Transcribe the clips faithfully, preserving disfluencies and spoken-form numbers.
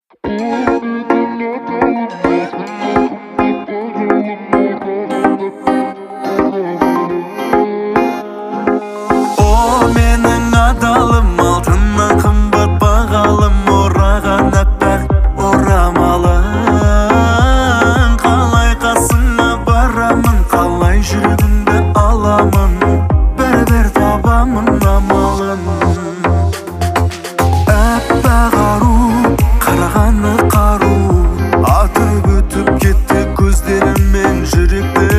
О, менің адалым, алтыннан қымбат бағалым, ораған аппақ орамалың. Қалай қасыңа барамын, қалай жүрегімді аламын, бір-бір табамын амалын. Аппақ ару, қарағаны қару, атып өтіп кетті көздеріммен жүректі.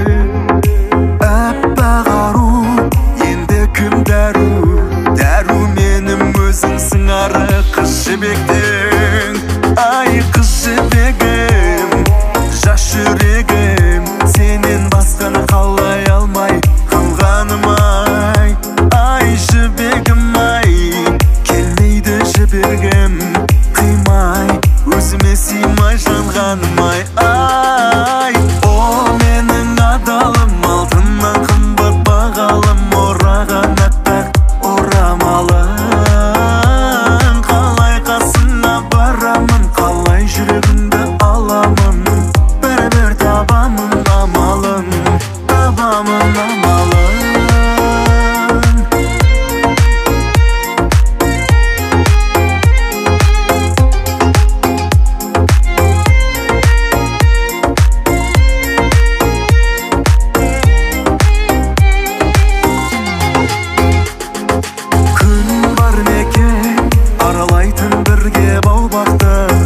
Аппақ ару, енді кім дәру, дәру менің өзіңсің ары қыз жібектің. Ай қыз жібегім, жас жүрегім, сенен басқаны қалай алмай қалғаным ай. Ай жібегім ай, келмейді жібергім, қимай өзіме сыймай жанғаным ай. Ай, о менің адалым, алтыннан қымбат бағалым, ораған аппақ орамалың. Қалай қасыңа барамын, қалай жүрегімді аламын, бір-бір табамын амалын, табамын амалын. Күн бар неке, аралайтын бірге бау-бақты.